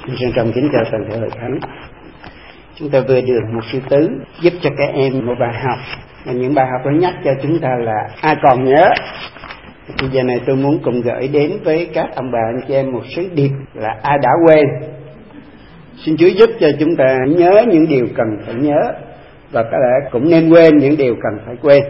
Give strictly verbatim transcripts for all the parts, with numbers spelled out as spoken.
Xin trân kính chào toàn thể hội thánh. Chúng ta vừa được một sư tứ giúp cho các em một bài học, và những bài học đó nhắc cho chúng ta là ai còn nhớ. Bây giờ này tôi muốn cùng gửi đến với các ông bà anh chị em một sứ điệp là ai đã quên. Xin Chúa giúp cho chúng ta nhớ những điều cần phải nhớ, và có lẽ cũng nên quên những điều cần phải quên.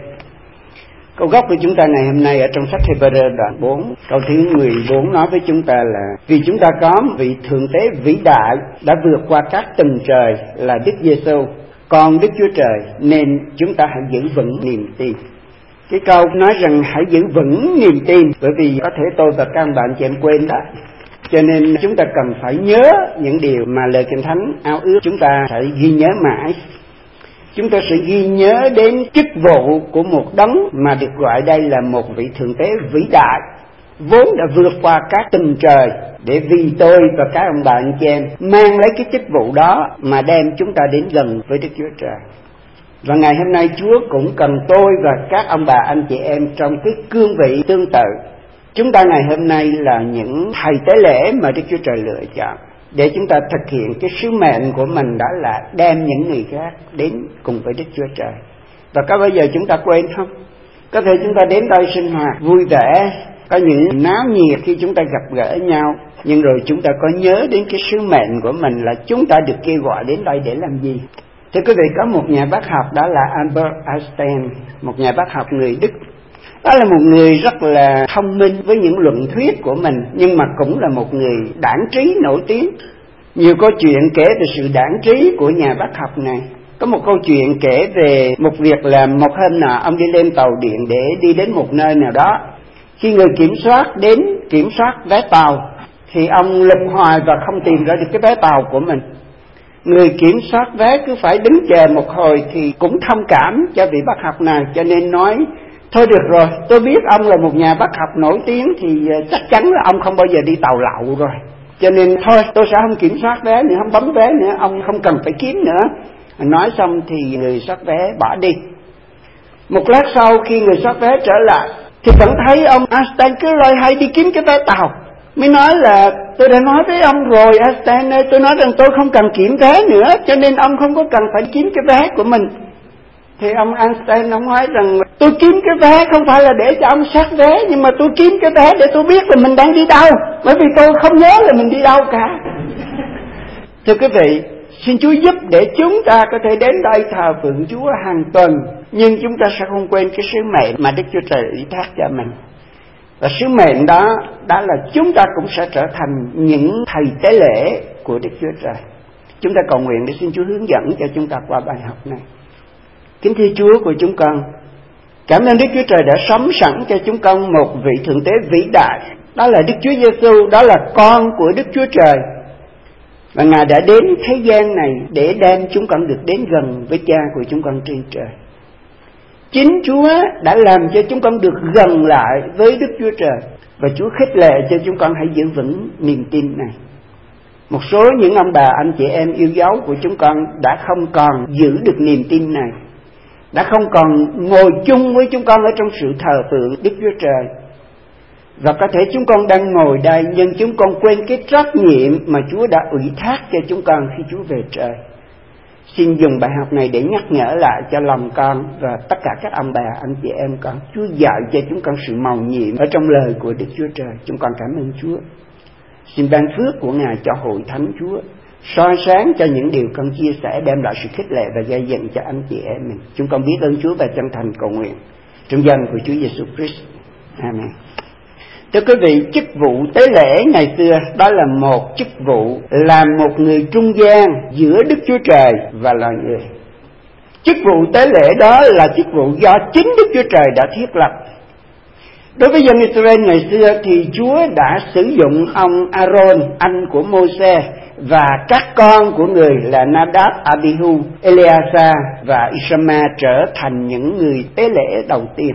Câu gốc của chúng ta ngày hôm nay ở trong sách Hebrew đoạn bốn, câu thứ mười bốn nói với chúng ta là: vì chúng ta có vị thượng tế vĩ đại đã vượt qua các tầng trời là Đức Giêsu, con Đức Chúa Trời, nên chúng ta hãy giữ vững niềm tin. Cái câu nói rằng hãy giữ vững niềm tin, bởi vì có thể tôi và các bạn chị em quên đó. Cho nên chúng ta cần phải nhớ những điều mà lời Kinh Thánh ao ước chúng ta phải ghi nhớ mãi. Chúng ta sẽ ghi nhớ đến chức vụ của một đấng mà được gọi đây là một vị thượng tế vĩ đại, vốn đã vượt qua các tầng trời để vì tôi và các ông bà anh chị em mang lấy cái chức vụ đó mà đem chúng ta đến gần với Đức Chúa Trời. Và ngày hôm nay Chúa cũng cần tôi và các ông bà anh chị em trong cái cương vị tương tự. Chúng ta ngày hôm nay là những thầy tế lễ mà Đức Chúa Trời lựa chọn để chúng ta thực hiện cái sứ mệnh của mình, đó là đem những người khác đến cùng với Đức Chúa Trời. Và có bao giờ chúng ta quên không? Có thể chúng ta đến đây sinh hoạt vui vẻ, có những náo nhiệt khi chúng ta gặp gỡ nhau, nhưng rồi chúng ta có nhớ đến cái sứ mệnh của mình là chúng ta được kêu gọi đến đây để làm gì? Thưa quý vị, có một nhà bác học đó là Albert Einstein, một nhà bác học người Đức. Đó là một người rất là thông minh với những luận thuyết của mình, nhưng mà cũng là một người đảng trí nổi tiếng. Nhiều câu chuyện kể về sự đảng trí của nhà bác học này. Có một câu chuyện kể về một việc là một hôm nào ông đi lên tàu điện để đi đến một nơi nào đó. Khi người kiểm soát đến kiểm soát vé tàu thì ông lục hoài và không tìm ra được cái vé tàu của mình. Người kiểm soát vé cứ phải đứng chờ một hồi thì cũng thông cảm cho vị bác học này, cho nên nói: thôi được rồi, tôi biết ông là một nhà bác học nổi tiếng thì chắc chắn là ông không bao giờ đi tàu lậu rồi, cho nên thôi tôi sẽ không kiểm soát vé nữa, không bấm vé nữa, ông không cần phải kiếm nữa. Nói xong thì người soát vé bỏ đi. Một lát sau khi người soát vé trở lại thì vẫn thấy ông Einstein cứ loay hay đi kiếm cái vé tàu. Mới nói là: tôi đã nói với ông rồi Einstein ơi, tôi nói rằng tôi không cần kiểm vé nữa, cho nên ông không có cần phải kiếm cái vé của mình. Thì ông Einstein ông nói rằng: tôi kiếm cái vé không phải là để cho ông soát vé, nhưng mà tôi kiếm cái vé để tôi biết là mình đang đi đâu, bởi vì tôi không nhớ là mình đi đâu cả. Thưa quý vị, xin Chúa giúp để chúng ta có thể đến đây thờ phượng Chúa hàng tuần, nhưng chúng ta sẽ không quên cái sứ mệnh mà Đức Chúa Trời ủy thác cho mình. Và sứ mệnh đó, đó là chúng ta cũng sẽ trở thành những thầy tế lễ của Đức Chúa Trời. Chúng ta cầu nguyện để xin Chúa hướng dẫn cho chúng ta qua bài học này. Kính thưa Chúa của chúng con, cảm ơn Đức Chúa Trời đã sống sẵn cho chúng con một vị thượng tế vĩ đại, đó là Đức Chúa Giêsu, đó là con của Đức Chúa Trời. Và Ngài đã đến thế gian này để đem chúng con được đến gần với Cha của chúng con trên trời. Chính Chúa đã làm cho chúng con được gần lại với Đức Chúa Trời, và Chúa khích lệ cho chúng con hãy giữ vững niềm tin này. Một số những ông bà anh chị em yêu dấu của chúng con đã không còn giữ được niềm tin này, đã không còn ngồi chung với chúng con ở trong sự thờ phượng Đức Chúa Trời. Và có thể chúng con đang ngồi đây, nhưng chúng con quên cái trách nhiệm mà Chúa đã ủy thác cho chúng con khi Chúa về trời. Xin dùng bài học này để nhắc nhở lại cho lòng con và tất cả các ông bà anh chị em con. Chúa dạy cho chúng con sự mầu nhiệm ở trong lời của Đức Chúa Trời. Chúng con cảm ơn Chúa. Xin ban phước của Ngài cho hội thánh Chúa, soi sáng cho những điều con chia sẻ, đem lại sự khích lệ và gây dựng cho anh chị em mình. Chúng con biết ơn Chúa và chân thành cầu nguyện trong danh của Chúa Giêsu Christ. Amen. Thưa quý vị, chức vụ tế lễ ngày xưa đó là một chức vụ làm một người trung gian giữa Đức Chúa Trời và loài người. Chức vụ tế lễ đó là chức vụ do chính Đức Chúa Trời đã thiết lập. Đối với dân Israel ngày xưa thì Chúa đã sử dụng ông Aaron, anh của Môi-se, và các con của người là Nadab, Abihu, Eleazar và Ishama trở thành những người tế lễ đầu tiên.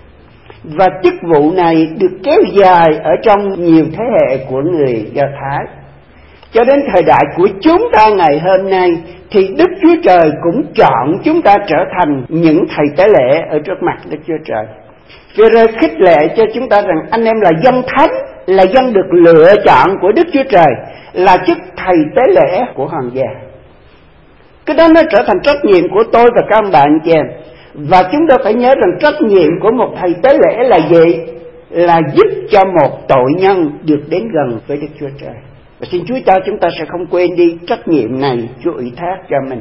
Và chức vụ này được kéo dài ở trong nhiều thế hệ của người Do Thái. Cho đến thời đại của chúng ta ngày hôm nay thì Đức Chúa Trời cũng chọn chúng ta trở thành những thầy tế lễ ở trước mặt Đức Chúa Trời. Vì rồi khích lệ cho chúng ta rằng anh em là dân thánh, là dân được lựa chọn của Đức Chúa Trời. là chức thầy tế lễ của hoàng gia. Cái đó nó trở thành trách nhiệm của tôi và các ông bà anh chị em. Và chúng ta phải nhớ rằng trách nhiệm của một thầy tế lễ là gì? Là giúp cho một tội nhân được đến gần với Đức Chúa Trời. Và xin Chúa cho chúng ta sẽ không quên đi trách nhiệm này Chúa ủy thác cho mình.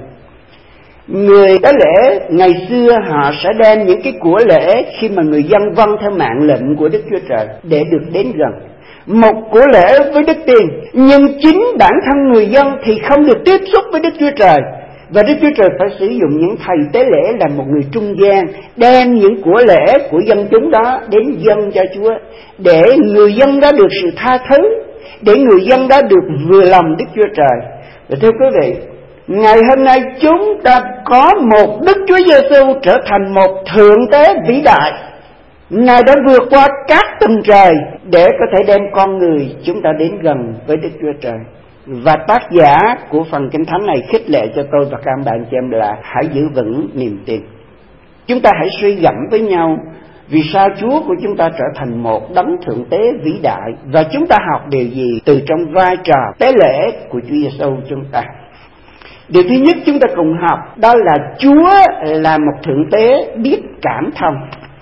Người tế lễ ngày xưa họ sẽ đem những cái của lễ khi mà người dân vâng theo mạng lệnh của Đức Chúa Trời để được đến gần. Một của lễ với Đức Tiên, nhưng chính bản thân người dân thì không được tiếp xúc với Đức Chúa Trời. Và Đức Chúa Trời phải sử dụng những thầy tế lễ là một người trung gian, đem những của lễ của dân chúng đó đến dâng cho Chúa, để người dân đó được sự tha thứ, để người dân đó được vừa lòng Đức Chúa Trời. Và thưa quý vị, ngày hôm nay chúng ta có một Đức Chúa Giêsu trở thành một thượng tế vĩ đại. Ngài đã vượt qua các tầng trời để có thể đem con người chúng ta đến gần với Đức Chúa Trời. Và tác giả của phần Kinh Thánh này khích lệ cho tôi và các bạn chị em là hãy giữ vững niềm tin. Chúng ta hãy suy gẫm với nhau vì sao Chúa của chúng ta trở thành một đấng thượng tế vĩ đại, và chúng ta học điều gì từ trong vai trò tế lễ của Chúa Giêsu chúng ta. Điều thứ nhất chúng ta cùng học đó là Chúa là một thượng tế biết cảm thông.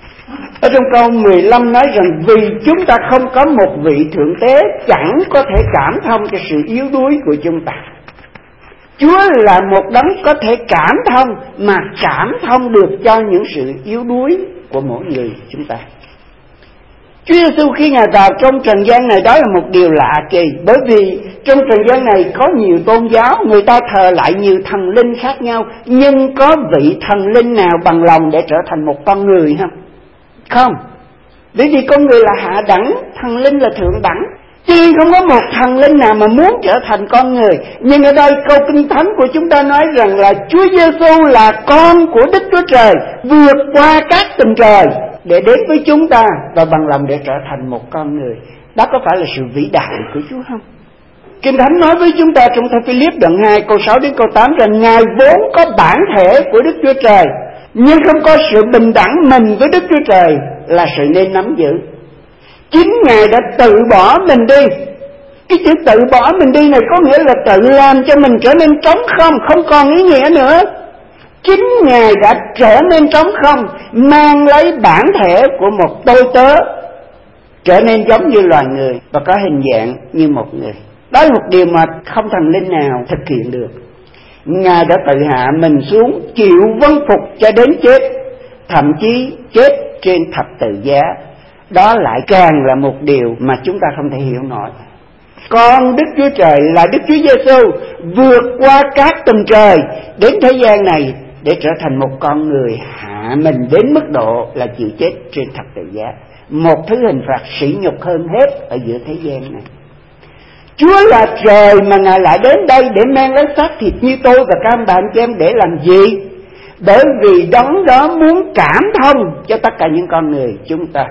Ở trong câu mười lăm nói rằng vì chúng ta không có một vị thượng tế chẳng có thể cảm thông cho sự yếu đuối của chúng ta. Chúa là một đấng có thể cảm thông, mà cảm thông được cho những sự yếu đuối của mỗi người chúng ta. Chúa Giêsu khi Ngài vào trong trần gian này, đó là một điều lạ kỳ, bởi vì trong trần gian này có nhiều tôn giáo, người ta thờ lại nhiều thần linh khác nhau, nhưng có vị thần linh nào bằng lòng để trở thành một con người không? Không. Bởi vì con người là hạ đẳng, thần linh là thượng đẳng, cho nên không có một thần linh nào mà muốn trở thành con người. Nhưng ở đây câu Kinh Thánh của chúng ta nói rằng là Chúa Giêsu là con của Đức Chúa Trời, vượt qua các tầng trời để đến với chúng ta và bằng lòng để trở thành một con người. Đó có phải là sự vĩ đại của Chúa không? Kinh Thánh nói với chúng ta trong Thơ Philip đoạn hai câu sáu đến câu tám rằng Ngài vốn có bản thể của Đức Chúa Trời, nhưng không có sự bình đẳng mình với Đức Chúa Trời là sự nên nắm giữ. Chính Ngài đã tự bỏ mình đi. Cái chữ tự bỏ mình đi này có nghĩa là tự làm cho mình trở nên trống không, không còn ý nghĩa nữa. Chính Ngài đã trở nên trống không, mang lấy bản thể của một tôi tớ, trở nên giống như loài người và có hình dạng như một người. Đó là một điều mà không thần linh nào thực hiện được. Ngài đã tự hạ mình xuống, chịu vâng phục cho đến chết, thậm chí chết trên thập tự giá. Đó lại càng là một điều mà chúng ta không thể hiểu nổi. Con Đức Chúa Trời là Đức Chúa Giêsu vượt qua các tầng trời đến thế gian này để trở thành một con người hạ mình đến mức độ là chịu chết trên thập tự giá, một thứ hình phạt sỉ nhục hơn hết ở giữa thế gian này. Chúa là trời mà Ngài lại đến đây để mang lấy xác thịt như tôi và các bạn chị em để làm gì? Bởi vì đấng đó muốn cảm thông cho tất cả những con người chúng ta.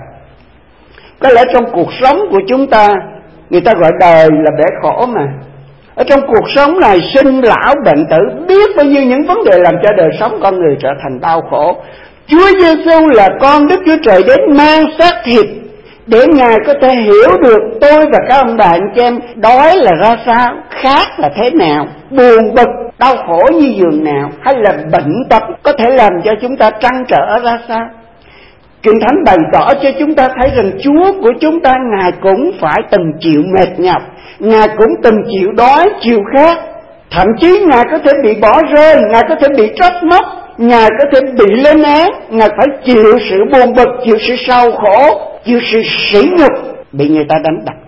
Có lẽ trong cuộc sống của chúng ta, người ta gọi đời là bể khổ mà. Ở trong cuộc sống này sinh lão bệnh tử, biết bao nhiêu những vấn đề làm cho đời sống con người trở thành đau khổ. Chúa Giêsu là con Đức Chúa Trời đến mang xác thịt để Ngài có thể hiểu được tôi và các ông bà anh chị em đói là ra sao, khát là thế nào, buồn bực, đau khổ như giường nào, hay là bệnh tật có thể làm cho chúng ta trăn trở ra sao. Kinh Thánh bày tỏ cho chúng ta thấy rằng Chúa của chúng ta Ngài cũng phải từng chịu mệt nhọc, Ngài cũng từng chịu đói, chịu khát, thậm chí Ngài có thể bị bỏ rơi, Ngài có thể bị trách móc, Ngài có thể bị lên án, Ngài phải chịu sự buồn bực, chịu sự đau khổ, chịu sự sỉ nhục, bị người ta đánh đập.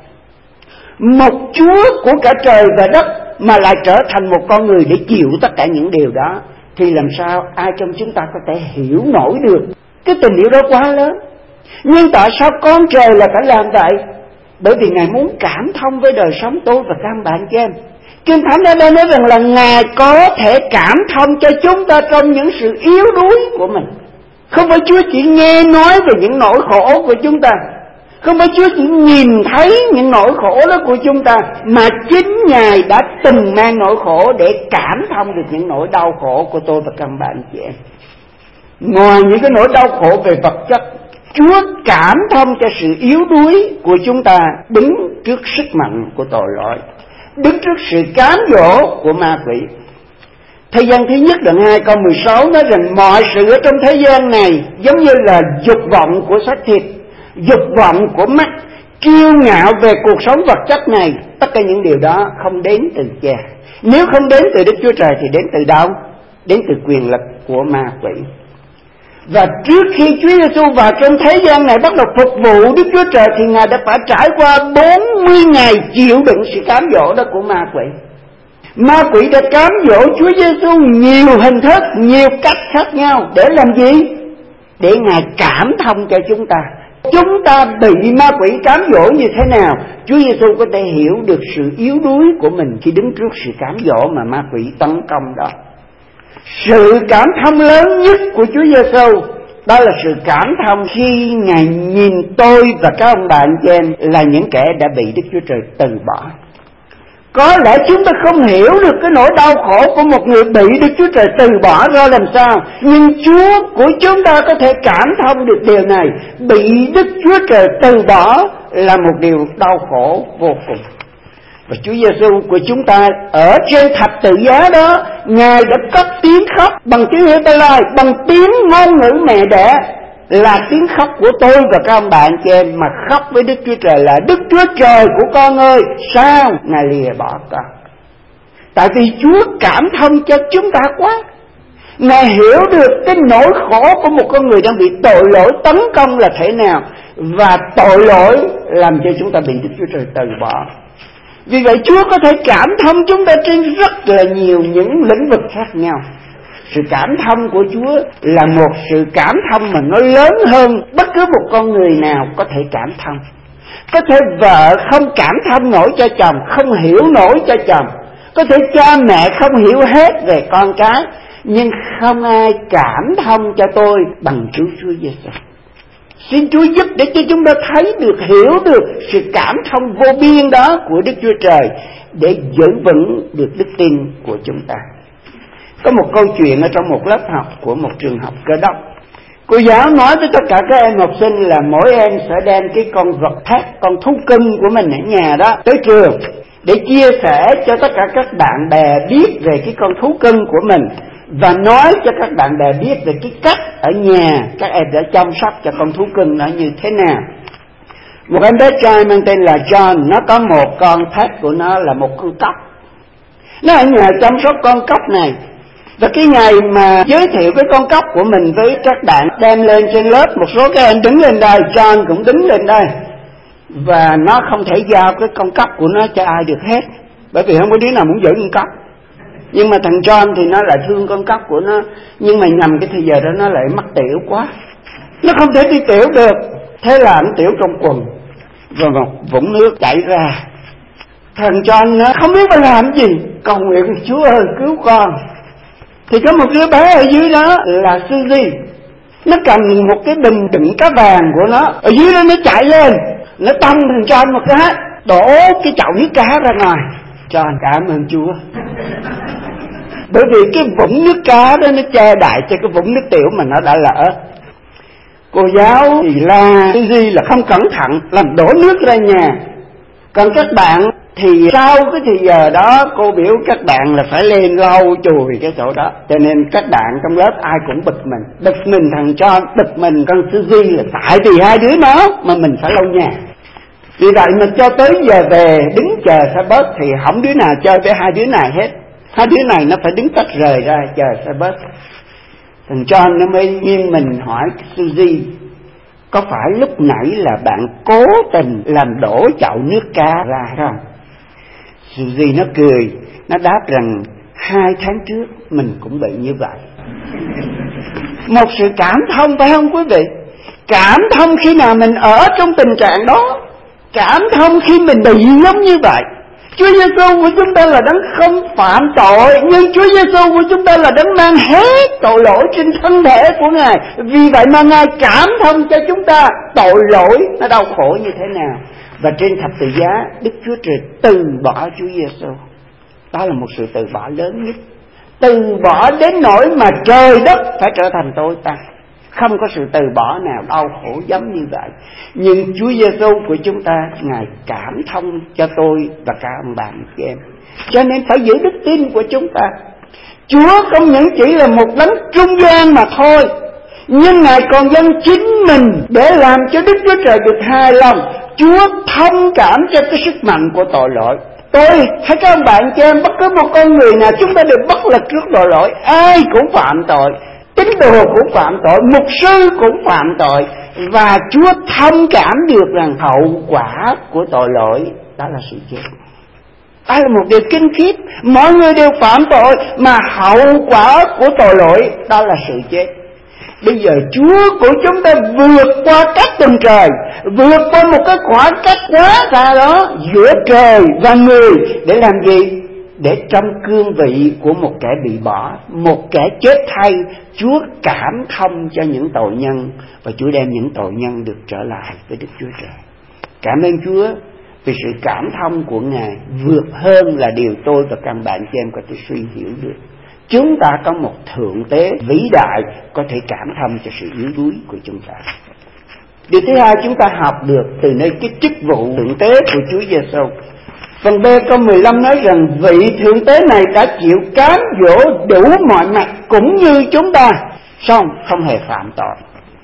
Một Chúa của cả trời và đất mà lại trở thành một con người để chịu tất cả những điều đó, thì làm sao ai trong chúng ta có thể hiểu nổi được? Cái tình yêu đó quá lớn. Nhưng tại sao con trời là phải làm vậy? Bởi vì Ngài muốn cảm thông với đời sống tôi và các bạn chị em. Kinh Thánh ở đây nói rằng là Ngài có thể cảm thông cho chúng ta trong những sự yếu đuối của mình. Không phải Chúa chỉ nghe nói về những nỗi khổ của chúng ta, không phải Chúa chỉ nhìn thấy những nỗi khổ đó của chúng ta, mà chính Ngài đã từng mang nỗi khổ để cảm thông được những nỗi đau khổ của tôi và các bạn chị em. Ngoài những cái nỗi đau khổ về vật chất, Chúa cảm thông cho sự yếu đuối của chúng ta đứng trước sức mạnh của tội lỗi, đứng trước sự cám dỗ của ma quỷ. Thời gian thứ nhất đoạn hai câu mười sáu nói rằng mọi sự ở trong thế gian này giống như là dục vọng của xác thịt, dục vọng của mắt, kiêu ngạo về cuộc sống vật chất này. Tất cả những điều đó không đến từ Cha. Nếu không đến từ Đức Chúa Trời thì đến từ đâu? Đến từ quyền lực của ma quỷ. Và trước khi Chúa Giêsu vào trong thế gian này bắt đầu phục vụ Đức Chúa Trời thì Ngài đã phải trải qua bốn mươi ngày chịu đựng sự cám dỗ đó của ma quỷ. Ma quỷ đã cám dỗ Chúa Giêsu nhiều hình thức, nhiều cách khác nhau. Để làm gì? Để Ngài cảm thông cho chúng ta. Chúng ta bị ma quỷ cám dỗ như thế nào, Chúa Giêsu có thể hiểu được sự yếu đuối của mình khi đứng trước sự cám dỗ mà ma quỷ tấn công đó. Sự cảm thông lớn nhất của Chúa Giêsu đó là sự cảm thông khi Ngài nhìn tôi và các ông bà anh chị em là những kẻ đã bị Đức Chúa Trời từ bỏ. Có lẽ chúng ta không hiểu được cái nỗi đau khổ của một người bị Đức Chúa Trời từ bỏ ra làm sao, nhưng Chúa của chúng ta có thể cảm thông được điều này. Bị Đức Chúa Trời từ bỏ là một điều đau khổ vô cùng. Và Chúa Giêsu của chúng ta ở trên thập tự giá đó, Ngài đã cất tiếng khóc bằng tiếng Hebrew, bằng tiếng ngôn ngữ mẹ đẻ, là tiếng khóc của tôi và các ông bà anh chị em, mà khóc với Đức Chúa Trời là: Đức Chúa Trời của con ơi, sao Ngài lìa bỏ con? Tại vì Chúa cảm thông cho chúng ta quá. Ngài hiểu được cái nỗi khổ của một con người đang bị tội lỗi tấn công là thế nào, và tội lỗi làm cho chúng ta bị Đức Chúa Trời từ bỏ. Vì vậy Chúa có thể cảm thông chúng ta trên rất là nhiều những lĩnh vực khác nhau. Sự cảm thông của Chúa là một sự cảm thông mà nó lớn hơn bất cứ một con người nào có thể cảm thông. Có thể vợ không cảm thông nổi cho chồng, không hiểu nổi cho chồng. Có thể cha mẹ không hiểu hết về con cái, nhưng không ai cảm thông cho tôi bằng Chúa Chúa Giêsu. Xin Chúa giúp để cho chúng ta thấy được, hiểu được sự cảm thông vô biên đó của Đức Chúa Trời, để giữ vững được đức tin của chúng ta. Có một câu chuyện ở trong một lớp học của một trường học Cơ đốc. Cô giáo nói với tất cả các em học sinh là mỗi em sẽ đem cái con vật thác, con thú cưng của mình ở nhà đó tới trường, để chia sẻ cho tất cả các bạn bè biết về cái con thú cưng của mình, và nói cho các bạn bè biết về cái cách ở nhà các em đã chăm sóc cho con thú cưng nó như thế nào. Một em bé trai mang tên là John, nó có một con thác của nó là một con cóc. Nó ở nhà chăm sóc con cóc này. Và cái ngày mà giới thiệu cái con cóc của mình với các bạn đem lên trên lớp, một số các em đứng lên đây, John cũng đứng lên đây. Và nó không thể giao cái con cóc của nó cho ai được hết, bởi vì không có đứa nào muốn giữ con cóc. Nhưng mà thằng John thì nó lại thương con cóc của nó, nhưng mà nhằm cái thời giờ đó nó lại mắc tiểu quá, nó không thể đi tiểu được. Thế là anh tiểu trong quần, và một vũng nước chảy ra. Thằng John nó không biết phải làm gì, cầu nguyện: Chúa ơi cứu con. Thì có một đứa bé ở dưới đó là Suzy, nó cầm một cái bình đựng cá vàng của nó, ở dưới đó nó chạy lên, nó tông thằng John một cái, đổ cái chậu nước cá ra ngoài. John cảm ơn Chúa, bởi vì cái vũng nước cá đó nó che đậy cho cái vũng nước tiểu mà nó đã lỡ. Cô giáo thì la Suzy là không cẩn thận làm đổ nước ra nhà. Còn các bạn thì sau cái thời giờ đó cô biểu các bạn là phải lên lau chùi cái chỗ đó. Cho nên các bạn trong lớp ai cũng bực mình, bực mình thằng John, bực mình con Suzy, là tại vì hai đứa nó mà mình phải lau nhà. Vì vậy mà cho tới giờ về đứng chờ xe bus thì không đứa nào chơi với hai đứa này hết. Hai đứa này nó phải đứng tách rời ra chờ xe bus. Thằng John nó mới nghiêng mình hỏi Suzy: có phải lúc nãy là bạn cố tình làm đổ chậu nước cá ra không? Suzy nó cười, nó đáp rằng hai tháng trước mình cũng bị như vậy. Một sự cảm thông phải không quý vị? Cảm thông khi nào mình ở trong tình trạng đó, cảm thông khi mình bị giống như vậy. Chúa Giêsu của chúng ta là đấng không phạm tội, nhưng Chúa Giêsu của chúng ta là đấng mang hết tội lỗi trên thân thể của Ngài. Vì vậy mà Ngài cảm thông cho chúng ta tội lỗi nó đau khổ như thế nào. Và trên thập tự giá, Đức Chúa Trời từ bỏ Chúa Giêsu. Đó là một sự từ bỏ lớn nhất. Từ bỏ đến nỗi mà trời đất phải trở thành tối tăm. không có sự từ bỏ nào đau khổ giống như vậy. Nhưng Chúa Giêsu của chúng ta, Ngài cảm thông cho tôi và cả ông bà chị em. Cho nên phải giữ đức tin của chúng ta. Chúa không những chỉ là một đấng trung gian mà thôi, nhưng Ngài còn dâng chính mình để làm cho Đức Chúa Trời được hài lòng. Chúa thông cảm cho cái sức mạnh của tội lỗi. Tôi hay các ông bạn cho em, bất cứ một con người nào chúng ta đều bất lực trước tội lỗi. Ai cũng phạm tội, tín đồ cũng phạm tội, mục sư cũng phạm tội. Và Chúa thông cảm được rằng hậu quả của tội lỗi đó là sự chết. Đó là một điều kinh khiếp. Mọi người đều phạm tội, mà hậu quả của tội lỗi đó là sự chết. Bây giờ Chúa của chúng ta vượt qua các tầng trời, vượt qua một cái khoảng cách quá xa đó giữa trời và người, để làm gì? Để trong cương vị của một kẻ bị bỏ, một kẻ chết thay, Chúa cảm thông cho những tội nhân, và Chúa đem những tội nhân được trở lại với Đức Chúa Trời. Cảm ơn Chúa vì sự cảm thông của Ngài vượt hơn là điều tôi và các bạn chị em có thể suy hiểu được. Chúng ta có một thượng tế vĩ đại có thể cảm thông cho sự yếu đuối của chúng ta. Điều thứ hai chúng ta học được từ nơi cái chức vụ thượng tế của Chúa Giêsu. Phần B câu mười lăm nói rằng vị thượng tế này đã chịu cám dỗ đủ mọi mặt cũng như chúng ta, song không hề phạm tội.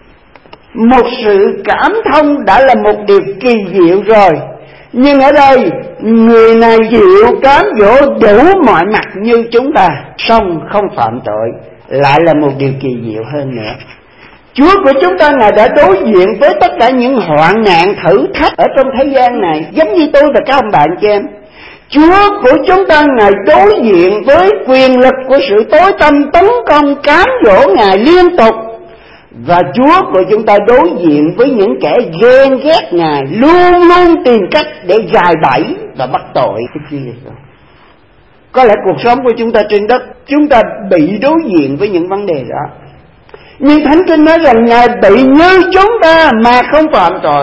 Một sự cảm thông đã là một điều kỳ diệu rồi, nhưng ở đây người này chịu cám dỗ đủ mọi mặt như chúng ta, song không phạm tội, lại là một điều kỳ diệu hơn nữa. Chúa của chúng ta, Ngài đã đối diện với tất cả những hoạn nạn thử thách ở trong thế gian này, giống như tôi và các ông bạn chị em. Chúa của chúng ta, Ngài đối diện với quyền lực của sự tối tăm tấn công cám dỗ Ngài liên tục. Và Chúa của chúng ta đối diện với những kẻ ghen ghét Ngài, luôn luôn tìm cách để gài bẫy và bắt tội Đức Chúa Giêsu. Có lẽ cuộc sống của chúng ta trên đất, chúng ta bị đối diện với những vấn đề đó. Nhưng Thánh Kinh nói rằng Ngài bị như chúng ta mà không phạm tội.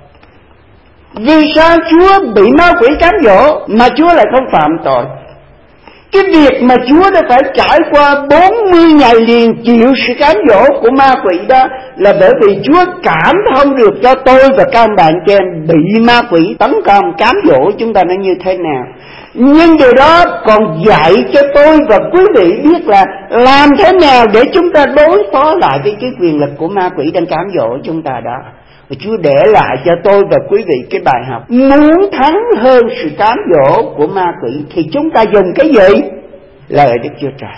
Vì sao Chúa bị ma quỷ cám dỗ mà Chúa lại không phạm tội? Cái việc mà Chúa đã phải trải qua bốn mươi ngày liền chịu sự cám dỗ của ma quỷ đó là bởi vì Chúa cảm thông được cho tôi và các bạn chị em bị ma quỷ tấn công cám dỗ chúng ta nó như thế nào. Nhưng điều đó còn dạy cho tôi và quý vị biết là làm thế nào để chúng ta đối phó lại với cái quyền lực của ma quỷ đang cám dỗ chúng ta đó. Và Chúa để lại cho tôi và quý vị cái bài học: muốn thắng hơn sự cám dỗ của ma quỷ thì chúng ta dùng cái gì? Lời Đức Chúa Trời.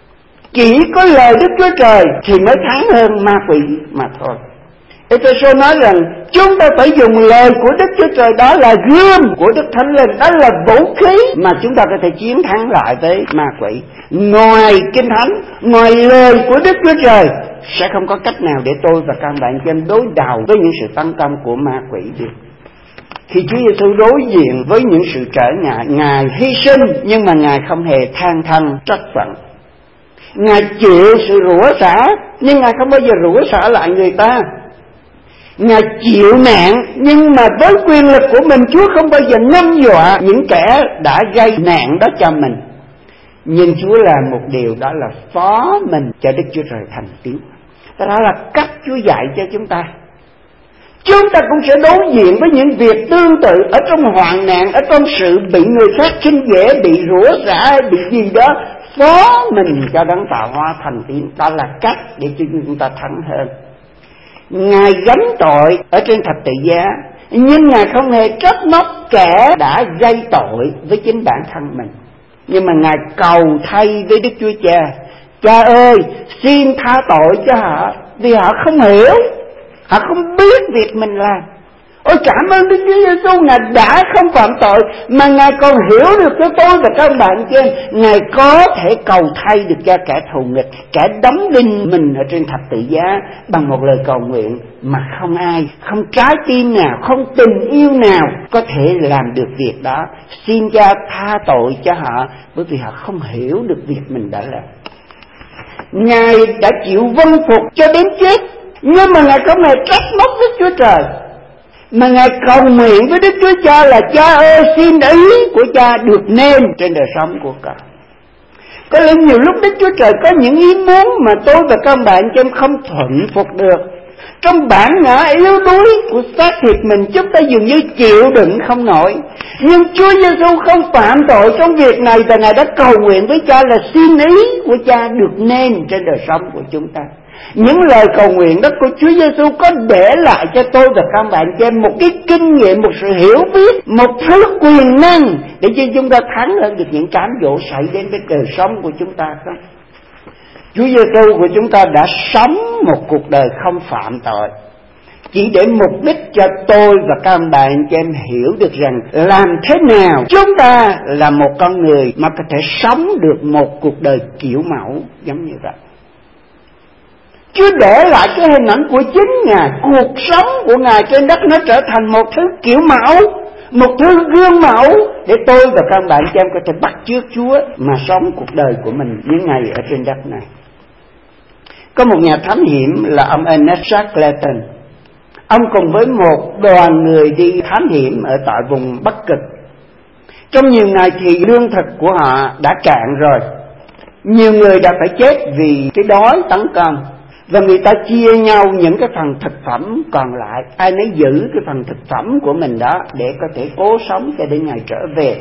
Chỉ có lời Đức Chúa Trời thì mới thắng hơn ma quỷ mà thôi. Ê-phê-sô nói rằng chúng ta phải dùng lời của Đức Chúa Trời, đó là gươm của Đức Thánh Linh, đó là vũ khí mà chúng ta có thể chiến thắng lại với ma quỷ. Ngoài Kinh Thánh, ngoài lời của Đức Chúa Trời, sẽ không có cách nào để tôi và các bạn trên đối đầu với những sự tấn công của ma quỷ được. Khi Chúa Giêsu đối diện với những sự trở ngại, Ngài hy sinh nhưng mà Ngài không hề than thân trách phận. Ngài chịu sự rủa xả nhưng Ngài không bao giờ rủa xả lại người ta. Ngài chịu nạn nhưng mà với quyền lực của mình, Chúa không bao giờ ngâm dọa những kẻ đã gây nạn đó cho mình. Nhưng Chúa làm một điều, đó là phó mình cho Đức Chúa Trời thành tiếng. Đó là cách Chúa dạy cho chúng ta. Chúng ta cũng sẽ đối diện với những việc tương tự ở trong hoạn nạn, ở trong sự bị người khác khinh dễ, bị rủa xả, bị gì đó, phó mình cho đấng tạo hóa thành tiếng. Đó là cách để chúng ta thắng hơn. Ngài gánh tội ở trên thập tự giá, nhưng Ngài không hề trách móc kẻ đã gây tội với chính bản thân mình. Nhưng mà Ngài cầu thay với Đức Chúa Cha: Cha ơi, xin tha tội cho họ, vì họ không hiểu, họ không biết việc mình làm. Ôi cảm ơn Đức Chúa Giêsu, Ngài đã không phạm tội mà Ngài còn hiểu được cho tôi và các bạn trên. Ngài có thể cầu thay được cho kẻ thù nghịch, kẻ đóng đinh mình ở trên thập tự giá bằng một lời cầu nguyện mà không ai, không trái tim nào, không tình yêu nào có thể làm được việc đó. Xin Cha tha tội cho họ, bởi vì họ không hiểu được việc mình đã làm. Ngài đã chịu vâng phục cho đến chết, nhưng mà Ngài không hề trách móc Đức Chúa Trời, mà Ngài cầu nguyện với Đức Chúa Cha là: Cha ơi, xin ý của Cha được nên trên đời sống của con. Có lẽ nhiều lúc Đức Chúa Trời có những ý muốn mà tôi và các bạn cho em không thuận phục được. Trong bản ngã yếu đuối của xác thịt mình, chúng ta dường như chịu đựng không nổi. Nhưng Chúa Giêsu không phạm tội trong việc này, và Ngài đã cầu nguyện với Cha là xin ý của Cha được nên trên đời sống của chúng ta. Những lời cầu nguyện đó của Chúa Giêsu có để lại cho tôi và các bạn cho em một cái kinh nghiệm, một sự hiểu biết, một thứ quyền năng để cho chúng ta thắng hơn được những cám dỗ xảy đến với đời sống của chúng ta không? Chúa Giêsu của chúng ta đã sống một cuộc đời không phạm tội, chỉ để mục đích cho tôi và các bạn cho em hiểu được rằng làm thế nào chúng ta là một con người mà có thể sống được một cuộc đời kiểu mẫu giống như vậy. Chúa để lại cái hình ảnh của chính Ngài, cuộc sống của Ngài trên đất nó trở thành một thứ kiểu mẫu, một thứ gương mẫu để tôi và các bạn cho em có thể bắt chước Chúa mà sống cuộc đời của mình những ngày ở trên đất này. Có một nhà thám hiểm là ông Ernest Shackleton. Ông cùng với một đoàn người đi thám hiểm ở tại vùng Bắc Cực. Trong nhiều ngày thì lương thực của họ đã cạn rồi. Nhiều người đã phải chết vì cái đói tấn công. Và người ta chia nhau những cái phần thực phẩm còn lại, ai nấy giữ cái phần thực phẩm của mình đó để có thể cố sống cho đến ngày trở về.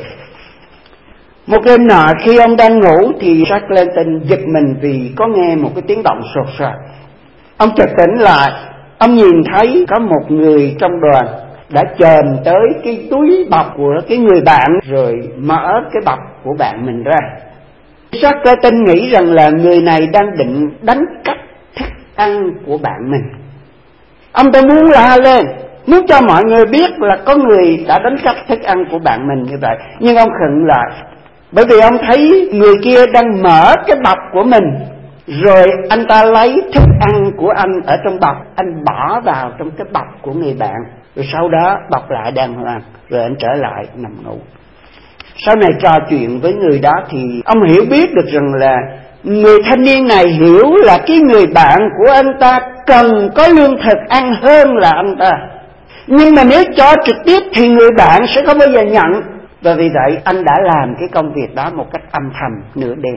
Một đêm nọ khi ông đang ngủ thì Shackleton giật mình vì có nghe một cái tiếng động sột soạt. Ông chợt tỉnh lại, ông nhìn thấy có một người trong đoàn đã chồm tới cái túi bọc của cái người bạn rồi mở cái bọc của bạn mình ra. Shackleton nghĩ rằng là người này đang định đánh cắp thức ăn của bạn mình. Ông ta muốn la lên, muốn cho mọi người biết là có người đã đánh cắp thức ăn của bạn mình như vậy. Nhưng ông khựng lại, bởi vì ông thấy người kia đang mở cái bọc của mình, rồi anh ta lấy thức ăn của anh ở trong bọc, anh bỏ vào trong cái bọc của người bạn, rồi sau đó bọc lại đàng hoàng, rồi anh trở lại nằm ngủ. Sau này trò chuyện với người đó thì ông hiểu biết được rằng là người thanh niên này hiểu là cái người bạn của anh ta cần có lương thực ăn hơn là anh ta. Nhưng mà nếu cho trực tiếp thì người bạn sẽ không bao giờ nhận. Và vì vậy anh đã làm cái công việc đó một cách âm thầm nửa đêm.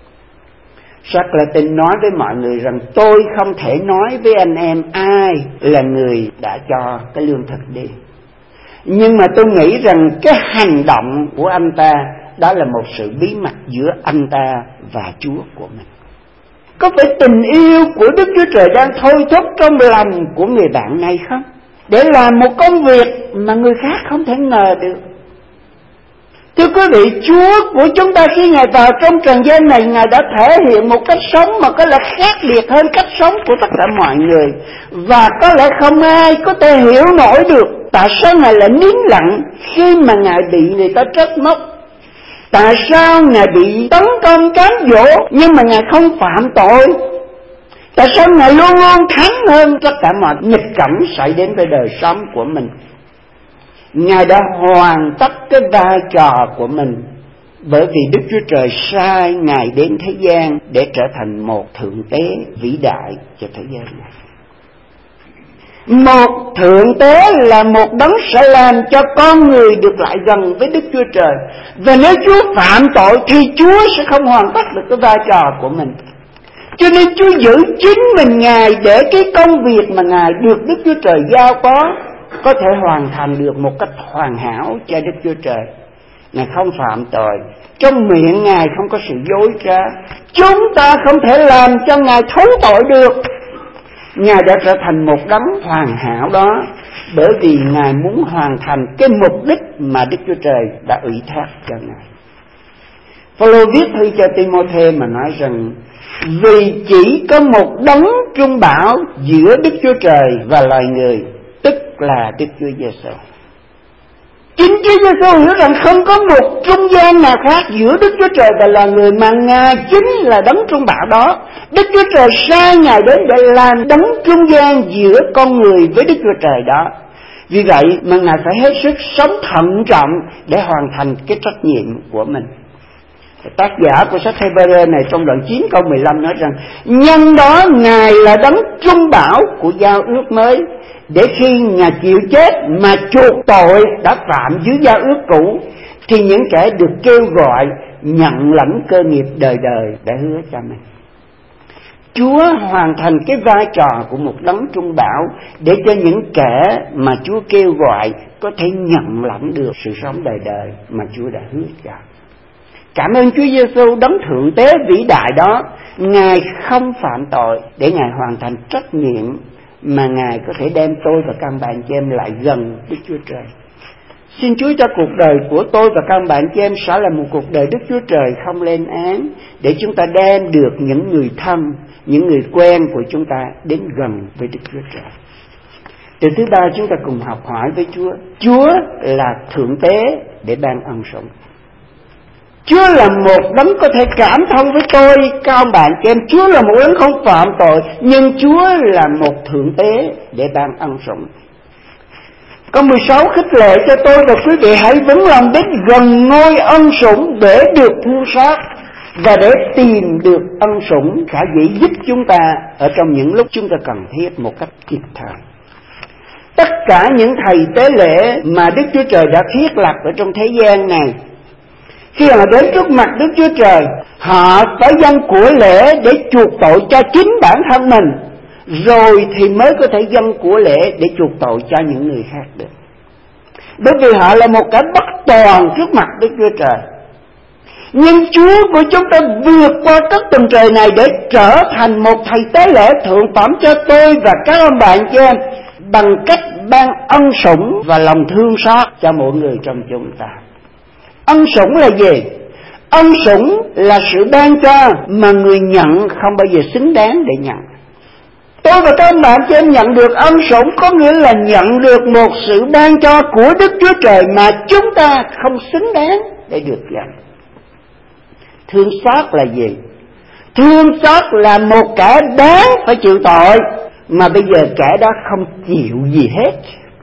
Shackleton nói với mọi người rằng tôi không thể nói với anh em ai là người đã cho cái lương thực đi. Nhưng mà tôi nghĩ rằng cái hành động của anh ta đó là một sự bí mật giữa anh ta và Chúa của mình. Có phải tình yêu của Đức Chúa Trời đang thôi thúc trong lòng của người bạn này không? Để làm một công việc mà người khác không thể ngờ được. Thưa quý vị, Chúa của chúng ta khi Ngài vào trong trần gian này, Ngài đã thể hiện một cách sống mà có lẽ khác biệt hơn cách sống của tất cả mọi người. Và có lẽ không ai có thể hiểu nổi được tại sao Ngài lại nín lặng khi mà Ngài bị người ta trách móc. Tại sao Ngài bị tấn công cám dỗ nhưng mà Ngài không phạm tội? Tại sao Ngài luôn luôn thắng hơn tất cả mọi nghịch cảnh xảy đến với đời sống của mình? Ngài đã hoàn tất cái vai trò của mình, bởi vì Đức Chúa Trời sai Ngài đến thế gian để trở thành một thượng tế vĩ đại cho thế gian này. Một thượng tế là một đấng sẽ làm cho con người được lại gần với Đức Chúa Trời. Và nếu Chúa phạm tội thì Chúa sẽ không hoàn tất được cái vai trò của mình. Cho nên Chúa giữ chính mình Ngài để cái công việc mà Ngài được Đức Chúa Trời giao phó có thể hoàn thành được một cách hoàn hảo cho Đức Chúa Trời. Ngài không phạm tội, trong miệng Ngài không có sự dối trá. Chúng ta không thể làm cho Ngài thấu tội được. Ngài đã trở thành một đấng hoàn hảo đó, bởi vì Ngài muốn hoàn thành cái mục đích mà Đức Chúa Trời đã ủy thác cho Ngài. Phaolô viết thư cho Timôthê mà nói rằng vì chỉ có một đấng trung bảo giữa Đức Chúa Trời và loài người, tức là Đức Chúa Giêsu. Chính Chúa Giêsu hiểu rằng không có một trung gian nào khác giữa Đức Chúa Trời và loài người, mà Ngài chính là đấng trung bảo đó. Đức Chúa Trời sai Ngài đến để làm đấng trung gian giữa con người với Đức Chúa Trời đó. Vì vậy mà Ngài phải hết sức sống thận trọng để hoàn thành cái trách nhiệm của mình. Tác giả của sách Hê-bơ-rơ này trong đoạn chín câu mười lăm nói rằng nhân đó Ngài là đấng trung bảo của giao ước mới, để khi Ngài chịu chết mà chuộc tội đã phạm dưới giao ước cũ, thì những kẻ được kêu gọi nhận lãnh cơ nghiệp đời đời đã hứa cho mình. Chúa hoàn thành cái vai trò của một đấng trung bảo để cho những kẻ mà Chúa kêu gọi có thể nhận lãnh được sự sống đời đời mà Chúa đã hứa cho. Cảm ơn Chúa Giêsu đấng thượng tế vĩ đại đó. Ngài không phạm tội để Ngài hoàn thành trách nhiệm, mà Ngài có thể đem tôi và các bạn chị em lại gần Đức Chúa Trời. Xin Chúa cho cuộc đời của tôi và các bạn chị em sẽ là một cuộc đời Đức Chúa Trời không lên án, để chúng ta đem được những người thân, những người quen của chúng ta đến gần với Đức Chúa Trời. Từ thứ ba, chúng ta cùng học hỏi với Chúa. Chúa là thượng tế để ban ân sủng. Chúa là một đấng có thể cảm thông với tôi, các ông bạn chị em. Chúa là một đấng không phạm tội, nhưng Chúa là một thượng tế để ban ân sủng. Câu mười sáu khích lệ cho tôi và quý vị hãy vững lòng đến gần ngôi ân sủng để được thương xót và để tìm được ân sủng khả dĩ giúp chúng ta ở trong những lúc chúng ta cần thiết một cách kịp thời. Tất cả những thầy tế lễ mà Đức Chúa Trời đã thiết lập ở trong thế gian này, khi họ đến trước mặt Đức Chúa Trời, họ phải dâng của lễ để chuộc tội cho chính bản thân mình, rồi thì mới có thể dâng của lễ để chuộc tội cho những người khác được. Bởi vì họ là một kẻ bất toàn trước mặt Đức Chúa Trời. Nhưng Chúa của chúng ta vượt qua các tầng trời này để trở thành một thầy tế lễ thượng phẩm cho tôi và các ông bạn chị em, bằng cách ban ân sủng và lòng thương xót cho mỗi người trong chúng ta. Ân sủng là gì? Ân sủng là sự ban cho mà người nhận không bao giờ xứng đáng để nhận. Tôi và các bạn chị em nhận được ân sủng có nghĩa là nhận được một sự ban cho của Đức Chúa Trời mà chúng ta không xứng đáng để được nhận. Thương xót là gì? Thương xót là một kẻ đáng phải chịu tội, mà bây giờ kẻ đó không chịu gì hết.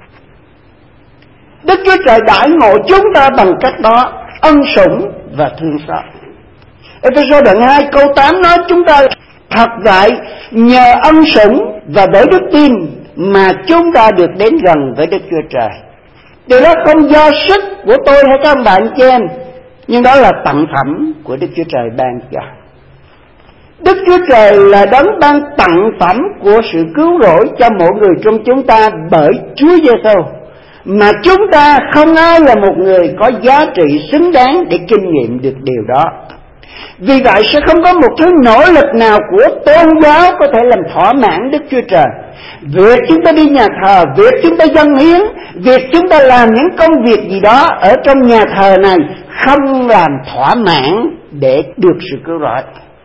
Đức Chúa Trời đãi ngộ chúng ta bằng cách đó, ân sủng và thương xót. Ê-phê-sô đoạn hai câu tám nói chúng ta thật vậy, nhờ ân sủng và bởi đức tin mà chúng ta được đến gần với Đức Chúa Trời. Điều đó không do sức của tôi hay các bạn chị em, nhưng đó là tặng phẩm của Đức Chúa Trời ban cho. Đức Chúa Trời là đấng ban tặng phẩm của sự cứu rỗi cho mỗi người trong chúng ta bởi Chúa Giêsu, mà chúng ta không ai là một người có giá trị xứng đáng để kinh nghiệm được điều đó. Vì vậy sẽ không có một thứ nỗ lực nào của tôn giáo có thể làm thỏa mãn Đức Chúa Trời. Việc chúng ta đi nhà thờ, việc chúng ta dâng hiến, việc chúng ta làm những công việc gì đó ở trong nhà thờ này không làm thỏa mãn để được sự cứu rỗi.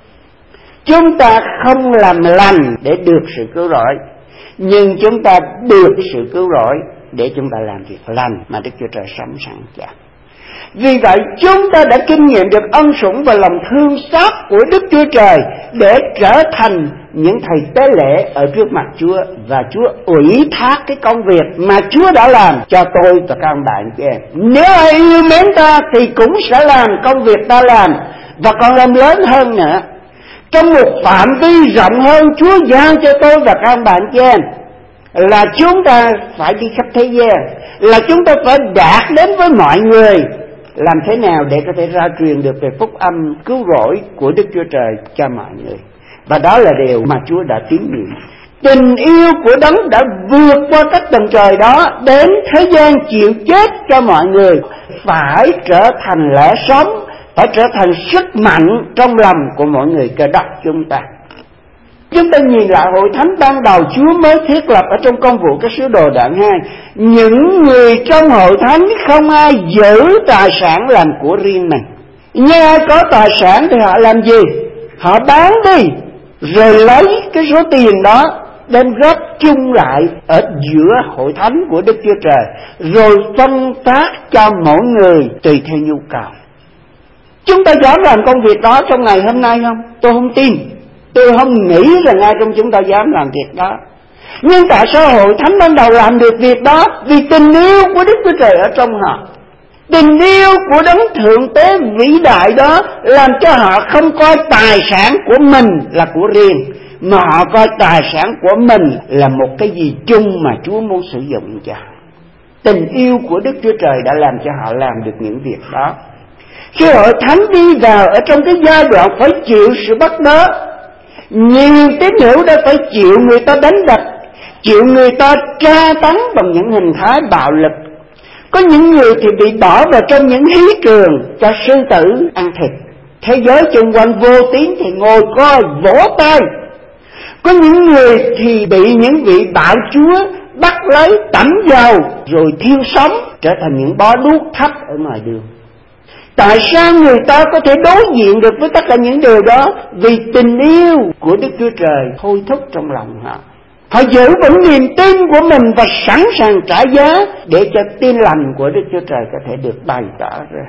Chúng ta không làm lành để được sự cứu rỗi, nhưng chúng ta được sự cứu rỗi để chúng ta làm việc lành mà Đức Chúa Trời sống sẵn cho. Vì vậy chúng ta đã kinh nghiệm được ân sủng và lòng thương xót của Đức Chúa Trời để trở thành những thầy tế lễ ở trước mặt Chúa, và Chúa ủy thác cái công việc mà Chúa đã làm cho tôi và các bạn chị em. Nếu ai yêu mến ta thì cũng sẽ làm công việc ta làm, và còn làm lớn hơn nữa. Trong một phạm vi rộng hơn, Chúa giao cho tôi và các bạn chị em là chúng ta phải đi khắp thế gian, là chúng ta phải đạt đến với mọi người. Làm thế nào để có thể ra truyền được về phúc âm cứu rỗi của Đức Chúa Trời cho mọi người. Và đó là điều mà Chúa đã tín nhiệm. Tình yêu của đấng đã vượt qua các tầng trời đó đến thế gian chịu chết cho mọi người, phải trở thành lẽ sống, phải trở thành sức mạnh trong lòng của mọi người Cơ Đốc chúng ta. Chúng ta nhìn lại hội thánh ban đầu Chúa mới thiết lập ở trong Công vụ các sứ đồ đoạn hai. Những người trong hội thánh không ai giữ tài sản làm của riêng mình. Nhưng ai có tài sản thì họ làm gì? Họ bán đi, rồi lấy cái số tiền đó đem góp chung lại ở giữa hội thánh của Đức Chúa Trời, rồi phân phát cho mỗi người tùy theo nhu cầu. Chúng ta dám làm công việc đó trong ngày hôm nay không? Tôi không tin. Tôi không nghĩ rằng ai trong chúng ta dám làm việc đó. Nhưng tại sao hội thánh ban đầu làm được việc đó? Vì tình yêu của Đức Chúa Trời ở trong họ. Tình yêu của đấng thượng tế vĩ đại đó làm cho họ không coi tài sản của mình là của riêng, mà họ coi tài sản của mình là một cái gì chung mà Chúa muốn sử dụng cho. Tình yêu của Đức Chúa Trời đã làm cho họ làm được những việc đó. Khi hội thánh đi vào ở trong cái giai đoạn phải chịu sự bắt bớ, nhiều tín hữu đã phải chịu người ta đánh đập, chịu người ta tra tấn bằng những hình thái bạo lực. Có những người thì bị bỏ vào trong những hí trường cho sư tử ăn thịt. Thế giới xung quanh vô tiếng thì ngồi coi vỗ tay. Có những người thì bị những vị bạo chúa bắt lấy tẩm dầu rồi thiêu sống, trở thành những bó đuốc thấp ở ngoài đường. Tại sao người ta có thể đối diện được với tất cả những điều đó? Vì tình yêu của Đức Chúa Trời thôi thúc trong lòng họ. Họ giữ vững niềm tin của mình và sẵn sàng trả giá để cho tin lành của Đức Chúa Trời có thể được bày tỏ ra.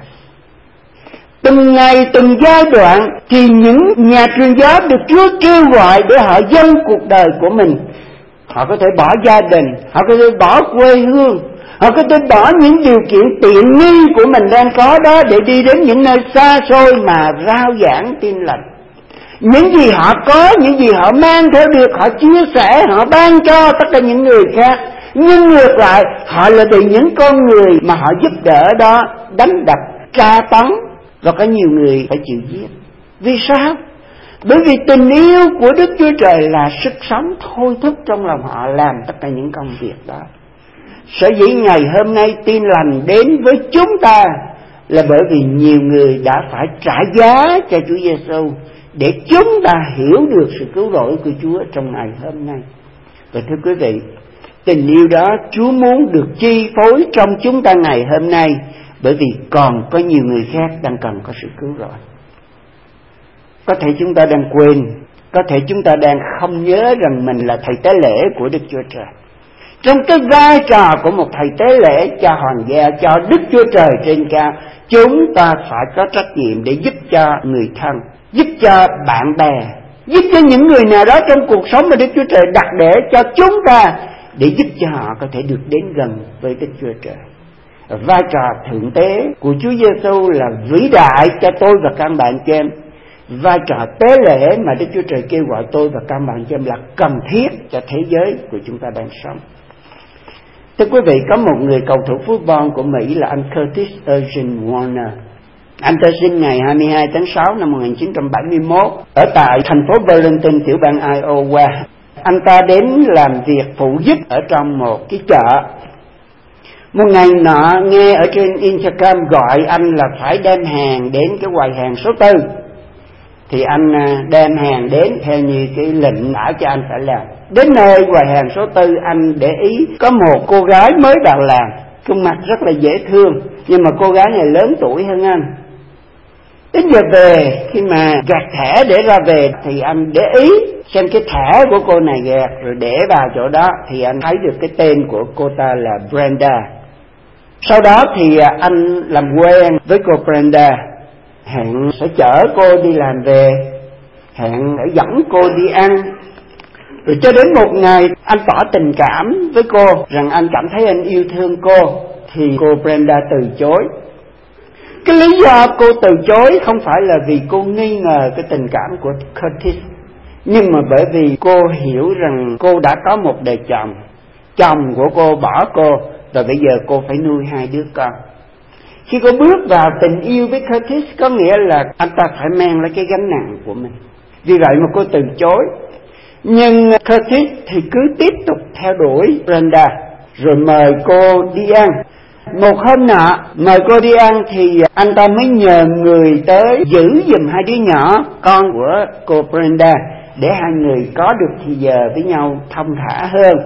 Từng ngày, từng giai đoạn thì những nhà truyền giáo được Chúa kêu gọi để họ dâng cuộc đời của mình. Họ có thể bỏ gia đình, họ có thể bỏ quê hương, họ có thể bỏ những điều kiện tiện nghi của mình đang có đó để đi đến những nơi xa xôi mà rao giảng tin lành. Những gì họ có, những gì họ mang theo được, họ chia sẻ, họ ban cho tất cả những người khác. Nhưng ngược lại, họ là bị những con người mà họ giúp đỡ đó đánh đập, tra tấn, và có nhiều người phải chịu giết. Vì sao? Bởi vì tình yêu của Đức Chúa Trời là sức sống thôi thúc trong lòng họ làm tất cả những công việc đó. Sở dĩ ngày hôm nay tin lành đến với chúng ta là bởi vì nhiều người đã phải trả giá cho Chúa Giêsu để chúng ta hiểu được sự cứu rỗi của Chúa trong ngày hôm nay. Và thưa quý vị, tình yêu đó Chúa muốn được chi phối trong chúng ta ngày hôm nay, bởi vì còn có nhiều người khác đang cần có sự cứu rỗi. Có thể chúng ta đang quên, có thể chúng ta đang không nhớ rằng mình là thầy tế lễ của Đức Chúa Trời. Trong cái vai trò của một thầy tế lễ cho hoàng gia, cho Đức Chúa Trời trên cao, chúng ta phải có trách nhiệm để giúp cho người thân, giúp cho bạn bè, giúp cho những người nào đó trong cuộc sống mà Đức Chúa Trời đặt để cho chúng ta, để giúp cho họ có thể được đến gần với Đức Chúa Trời. Vai trò thượng tế của Chúa Giêsu là vĩ đại cho tôi và các bạn chị em. Vai trò tế lễ mà Đức Chúa Trời kêu gọi tôi và các bạn chị em là cần thiết cho thế giới của chúng ta đang sống. Thưa quý vị, có một người cầu thủ football của Mỹ là anh Curtis Eugene Warner. Anh ta sinh ngày hai mươi hai tháng sáu năm một nghìn chín trăm bảy mươi mốt ở tại thành phố Burlington, tiểu bang Iowa. Anh ta đến làm việc phụ giúp ở trong một cái chợ. Một ngày nọ nghe ở trên Instagram gọi anh là phải đem hàng đến cái quầy hàng số tư. Thì anh đem hàng đến theo như cái lệnh đã cho anh phải làm. Đến nơi quầy hàng số tư, anh để ý có một cô gái mới vào làm, khuôn mặt rất là dễ thương, nhưng mà cô gái này lớn tuổi hơn anh. Đến giờ về, khi mà gạt thẻ để ra về thì anh để ý xem cái thẻ của cô này gạt rồi để vào chỗ đó, thì anh thấy được cái tên của cô ta là Brenda. Sau đó thì anh làm quen với cô Brenda, hẹn sẽ chở cô đi làm về, hẹn để dẫn cô đi ăn. Rồi cho đến một ngày anh tỏ tình cảm với cô, rằng anh cảm thấy anh yêu thương cô, thì cô Brenda từ chối. Cái lý do cô từ chối không phải là vì cô nghi ngờ cái tình cảm của Curtis, nhưng mà bởi vì cô hiểu rằng cô đã có một đời chồng, chồng của cô bỏ cô, rồi bây giờ cô phải nuôi hai đứa con. Khi cô bước vào tình yêu với Curtis, có nghĩa là anh ta phải mang lấy cái gánh nặng của mình. Vì vậy mà cô từ chối. Nhưng Curtis thì cứ tiếp tục theo đuổi Brenda, rồi mời cô đi ăn. Một hôm nọ mời cô đi ăn thì anh ta mới nhờ người tới giữ giùm hai đứa nhỏ, con của cô Brenda, để hai người có được thì giờ với nhau thông thả hơn.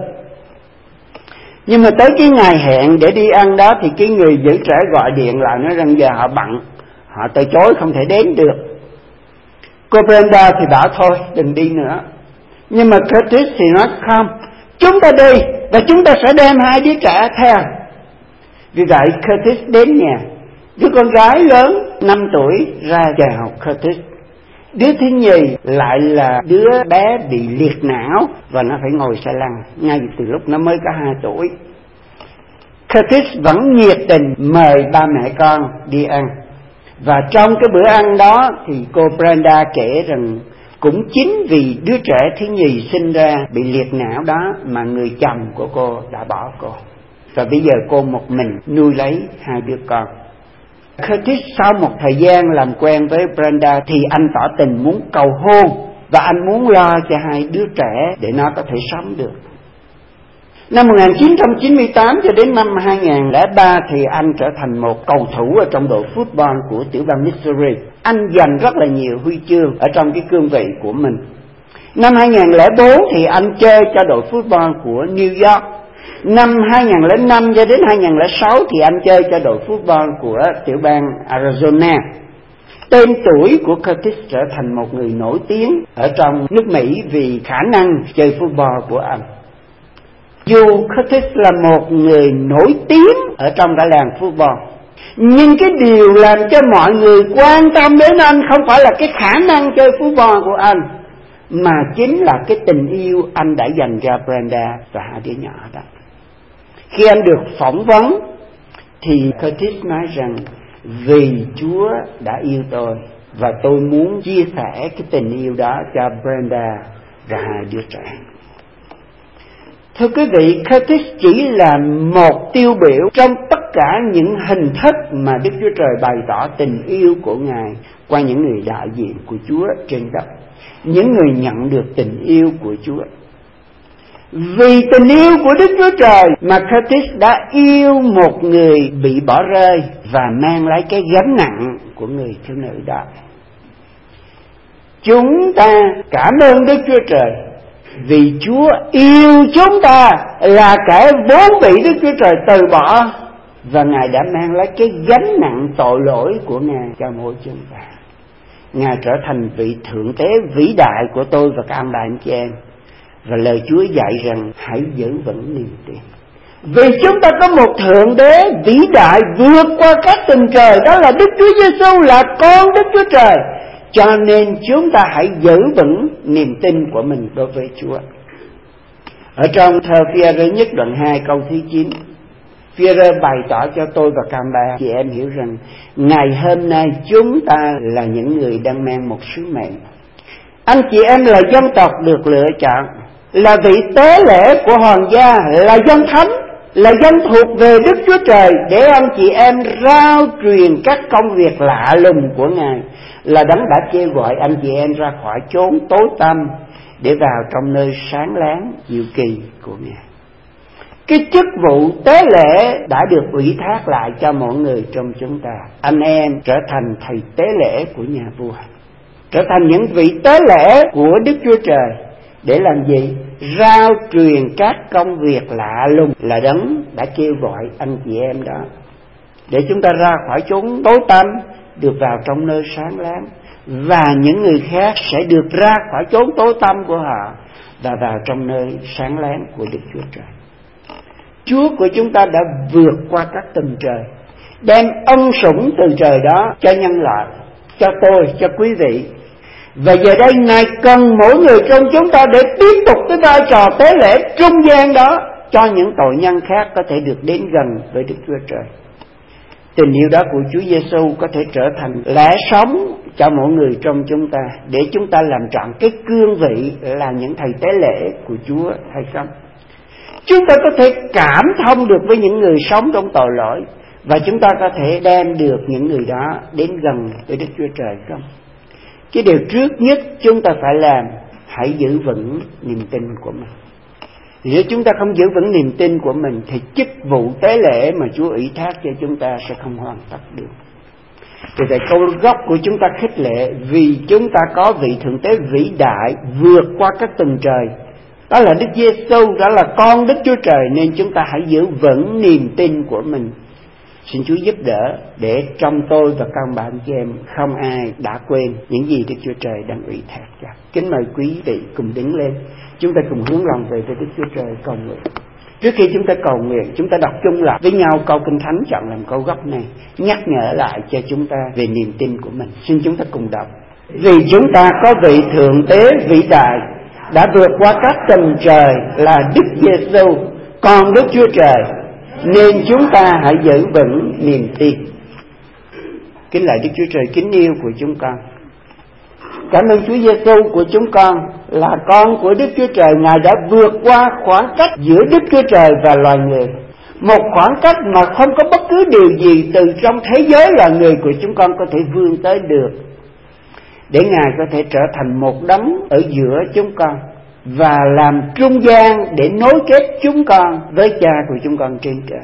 Nhưng mà tới cái ngày hẹn để đi ăn đó thì cái người giữ trẻ gọi điện lại nói rằng giờ họ bận, họ từ chối không thể đến được. Cô Brenda thì bảo thôi đừng đi nữa. Nhưng mà Curtis thì nói không, chúng ta đi và chúng ta sẽ đem hai đứa trẻ theo. Vì vậy Curtis đến nhà. Đứa con gái lớn năm tuổi ra chào Curtis. Đứa thứ nhì lại là đứa bé bị liệt não và nó phải ngồi xe lăn ngay từ lúc nó mới có hai tuổi. Curtis vẫn nhiệt tình mời ba mẹ con đi ăn. Và trong cái bữa ăn đó thì cô Brenda kể rằng cũng chính vì đứa trẻ thứ nhì sinh ra bị liệt não đó mà người chồng của cô đã bỏ cô. Và bây giờ cô một mình nuôi lấy hai đứa con. Curtis sau một thời gian làm quen với Brenda thì anh tỏ tình muốn cầu hôn, và anh muốn lo cho hai đứa trẻ để nó có thể sống được. Năm một nghìn chín trăm chín mươi tám cho đến năm hai nghìn không trăm lẻ ba thì anh trở thành một cầu thủ ở trong đội football của tiểu bang Missouri. Anh giành rất là nhiều huy chương ở trong cái cương vị của mình. Năm hai nghìn không trăm lẻ bốn thì anh chơi cho đội football của New York. Năm hai nghìn không trăm lẻ năm cho đến hai nghìn không trăm lẻ sáu thì anh chơi cho đội football của tiểu bang Arizona. Tên tuổi của Curtis trở thành một người nổi tiếng ở trong nước Mỹ vì khả năng chơi football của anh. Dù Curtis là một người nổi tiếng ở trong cả làng football, nhưng cái điều làm cho mọi người quan tâm đến anh không phải là cái khả năng chơi football của anh, mà chính là cái tình yêu anh đã dành cho Brenda và hai đứa nhỏ đó. Khi anh được phỏng vấn thì Curtis nói rằng vì Chúa đã yêu tôi và tôi muốn chia sẻ cái tình yêu đó cho Brenda và hai đứa trẻ. Thưa quý vị, Curtis chỉ là một tiêu biểu trong tất cả những hình thức mà Đức Chúa Trời bày tỏ tình yêu của Ngài qua những người đại diện của Chúa trên đất, những người nhận được tình yêu của Chúa. Vì tình yêu của Đức Chúa Trời mà Curtis đã yêu một người bị bỏ rơi và mang lấy cái gánh nặng của người thiếu nữ đó. Chúng ta cảm ơn Đức Chúa Trời vì Chúa yêu chúng ta là kẻ vốn bị Đức Chúa Trời từ bỏ, và Ngài đã mang lấy cái gánh nặng tội lỗi của Ngài cho mỗi chúng ta. Ngài trở thành vị thượng tế vĩ đại của tôi và các anh bạn chị em. Và lời Chúa dạy rằng hãy giữ vững niềm tin. Vì chúng ta có một thượng đế vĩ đại vượt qua các tầng trời, đó là Đức Chúa Giêsu, là con Đức Chúa Trời. Cho nên chúng ta hãy giữ vững niềm tin của mình đối với Chúa. Ở trong thơ Phi-e-rơ nhất đoạn hai câu thứ chín, Phi-e-rơ bày tỏ cho tôi và các bà chị em hiểu rằng ngày hôm nay chúng ta là những người đang mang một sứ mệnh. Anh chị em là dân tộc được lựa chọn, là vị tế lễ của hoàng gia, là dân thánh, là dân thuộc về Đức Chúa Trời, để anh chị em rao truyền các công việc lạ lùng của Ngài, là Đấng đã kêu gọi anh chị em ra khỏi chốn tối tăm để vào trong nơi sáng láng diệu kỳ của Ngài. Cái chức vụ tế lễ đã được ủy thác lại cho mỗi người trong chúng ta. Anh em trở thành thầy tế lễ của nhà vua, trở thành những vị tế lễ của Đức Chúa Trời. Để làm gì? Rao truyền các công việc lạ lùng, là Đấng đã kêu gọi anh chị em đó, để chúng ta ra khỏi chốn tối tăm, được vào trong nơi sáng láng, và những người khác sẽ được ra khỏi chốn tối tăm của họ và vào trong nơi sáng láng của Đức Chúa Trời. Chúa của chúng ta đã vượt qua các tầng trời, đem ân sủng từ trời đó cho nhân loại, cho tôi, cho quý vị. Và giờ đây Ngài cần mỗi người trong chúng ta để tiếp tục cái vai trò tế lễ trung gian đó, cho những tội nhân khác có thể được đến gần với Đức Chúa Trời. Tình yêu đó của Chúa Giêsu có thể trở thành lẽ sống cho mỗi người trong chúng ta, để chúng ta làm trọn cái cương vị là những thầy tế lễ của Chúa hay không? Chúng ta có thể cảm thông được với những người sống trong tội lỗi, và chúng ta có thể đem được những người đó đến gần với Đức Chúa Trời không? Cái điều trước nhất chúng ta phải làm, hãy giữ vững niềm tin của mình. Nếu chúng ta không giữ vững niềm tin của mình thì chức vụ tế lễ mà Chúa ủy thác cho chúng ta sẽ không hoàn tất được. Vì vậy câu gốc của chúng ta khích lệ, vì chúng ta có vị thượng tế vĩ đại vượt qua các tầng trời, đó là Đức Giêsu, đó là con Đức Chúa Trời, nên chúng ta hãy giữ vững niềm tin của mình. Xin Chúa giúp đỡ để trong tôi và các bạn chị em không ai đã quên những gì Đức Chúa Trời đang ủy thác cho. Kính mời quý vị cùng đứng lên, chúng ta cùng hướng lòng về với Đức Chúa Trời cầu nguyện. Trước khi chúng ta cầu nguyện, chúng ta đọc chung lại với nhau câu Kinh Thánh chọn làm câu gốc này, nhắc nhở lại cho chúng ta về niềm tin của mình. Xin chúng ta cùng đọc. Vì chúng ta có vị thượng tế vĩ đại đã vượt qua các tầng trời, là Đức Giêsu, con Đức Chúa Trời, nên chúng ta hãy giữ vững niềm tin. Kính lạy Đức Chúa Trời kính yêu của chúng con, cảm ơn Chúa Giêsu của chúng con, là con của Đức Chúa Trời. Ngài đã vượt qua khoảng cách giữa Đức Chúa Trời và loài người, một khoảng cách mà không có bất cứ điều gì từ trong thế giới loài người của chúng con có thể vươn tới được, để Ngài có thể trở thành một đấng ở giữa chúng con và làm trung gian để nối kết chúng con với Cha của chúng con trên trời.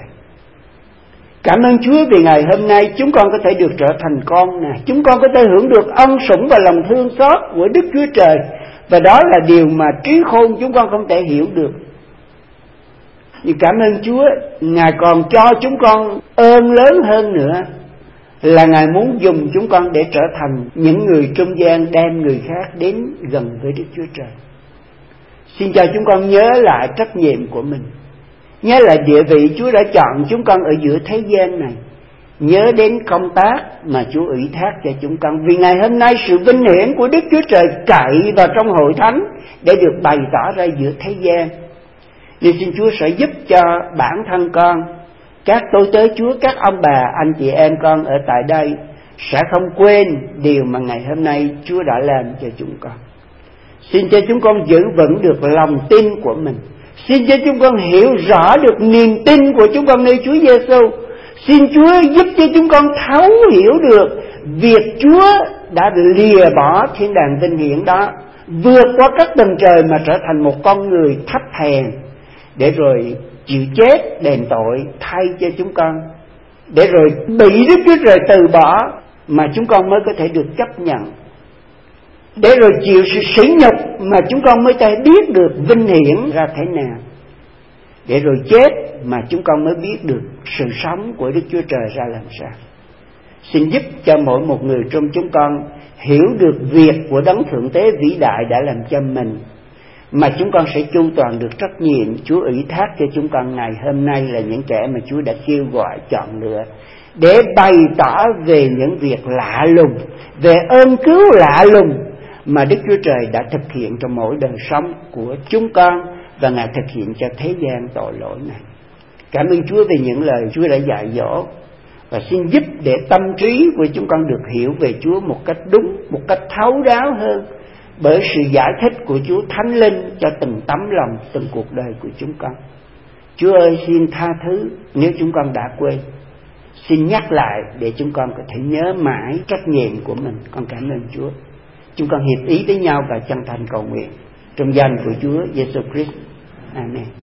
Cảm ơn Chúa vì ngày hôm nay chúng con có thể được trở thành con Ngài. Chúng con có thể hưởng được ân sủng và lòng thương xót của Đức Chúa Trời, và đó là điều mà trí khôn chúng con không thể hiểu được. Nhưng cảm ơn Chúa, Ngài còn cho chúng con ơn lớn hơn nữa, là Ngài muốn dùng chúng con để trở thành những người trung gian đem người khác đến gần với Đức Chúa Trời. Xin cho chúng con nhớ lại trách nhiệm của mình, nhớ lại địa vị Chúa đã chọn chúng con ở giữa thế gian này, nhớ đến công tác mà Chúa ủy thác cho chúng con. Vì ngày hôm nay sự vinh hiển của Đức Chúa Trời cậy vào trong hội thánh để được bày tỏ ra giữa thế gian. Nên xin Chúa sẽ giúp cho bản thân con, các tôi tớ Chúa, các ông bà, anh chị em con ở tại đây sẽ không quên điều mà ngày hôm nay Chúa đã làm cho chúng con. Xin cho chúng con giữ vững được lòng tin của mình. Xin cho chúng con hiểu rõ được niềm tin của chúng con nơi Chúa Giêsu. Xin Chúa giúp cho chúng con thấu hiểu được việc Chúa đã lìa bỏ thiên đàng vinh hiển đó, vượt qua các tầng trời mà trở thành một con người thấp hèn, để rồi chịu chết đền tội thay cho chúng con, để rồi bị Đức Chúa Trời từ bỏ mà chúng con mới có thể được chấp nhận, để rồi chịu sự sỉ nhục mà chúng con mới thể biết được vinh hiển ra thế nào, để rồi chết mà chúng con mới biết được sự sống của Đức Chúa Trời ra làm sao. Xin giúp cho mỗi một người trong chúng con hiểu được việc của Đấng Thượng Tế vĩ đại đã làm cho mình, mà chúng con sẽ chu toàn được trách nhiệm Chúa ủy thác cho chúng con ngày hôm nay là những kẻ mà Chúa đã kêu gọi chọn lựa, để bày tỏ về những việc lạ lùng, về ơn cứu lạ lùng mà Đức Chúa Trời đã thực hiện trong mỗi đời sống của chúng con, và Ngài thực hiện cho thế gian tội lỗi này. Cảm ơn Chúa vì những lời Chúa đã dạy dỗ, và xin giúp để tâm trí của chúng con được hiểu về Chúa một cách đúng, một cách thấu đáo hơn, bởi sự giải thích của Chúa Thánh Linh cho từng tấm lòng, từng cuộc đời của chúng con. Chúa ơi, xin tha thứ nếu chúng con đã quên. Xin nhắc lại để chúng con có thể nhớ mãi trách nhiệm của mình. Con cảm ơn Chúa. Chúng con hiệp ý với nhau và chân thành cầu nguyện trong danh của Chúa Giêsu Christ. Amen.